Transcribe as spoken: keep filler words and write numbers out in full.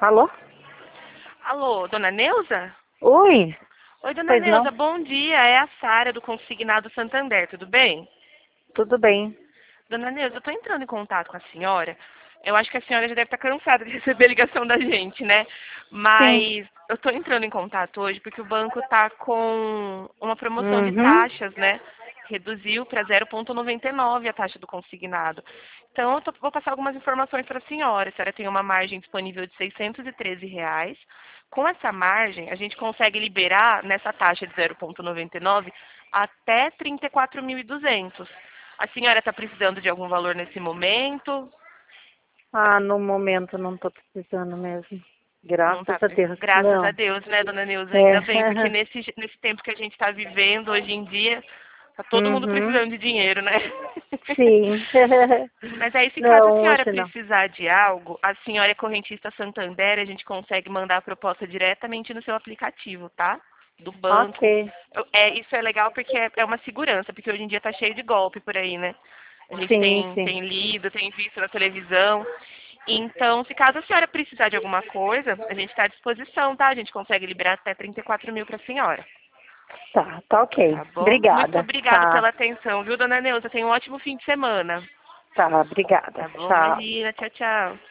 Alô? Alô, dona Neuza? Oi? Oi, dona Pois Neuza, não? bom dia. É a Sara do Consignado Santander, tudo bem? Tudo bem. Dona Neuza, eu estou entrando em contato com a senhora. Eu acho que a senhora já deve estar cansada de receber ligação da gente, né? Sim. Mas eu estou entrando em contato hoje porque o banco está com uma promoção de Uhum. taxas, né? Reduziu para zero vírgula noventa e nove a taxa do consignado. Então, eu tô- vou passar algumas informações para a senhora. A senhora tem uma margem disponível de seiscentos e treze reais. Com essa margem, a gente consegue liberar nessa taxa de zero vírgula noventa e nove até trinta e quatro mil e duzentos. A senhora está precisando de algum valor nesse momento? Ah, no momento não tô precisando mesmo. Não Graças tá a precisando. Deus. Graças a Não. Deus, né, dona Neuza? É. Ainda bem, porque nesse, nesse tempo que a gente está vivendo hoje em dia, tá todo mundo Uhum. precisando de dinheiro, né? Sim. Mas aí, se caso a Não, senhora hoje não. precisar de algo, a senhora é correntista Santander, a gente consegue mandar a proposta diretamente no seu aplicativo, tá? Do banco. Ok. Eu- É, isso é legal porque é, é uma segurança, porque hoje em dia tá cheio de golpe por aí, né? A gente Sim, tem, sim. tem lido, tem visto na televisão. Então, se caso a senhora precisar de alguma coisa, a gente está à disposição, tá? A gente consegue liberar até trinta e quatro mil para a senhora. Tá, tá ok. Tá bom? Muito Obrigada. obrigado Tá, pela atenção, viu, dona Neuza? Tenha um ótimo fim de semana. tá, obrigada. Tá bom? Tchau. Imagina. Tchau, tchau.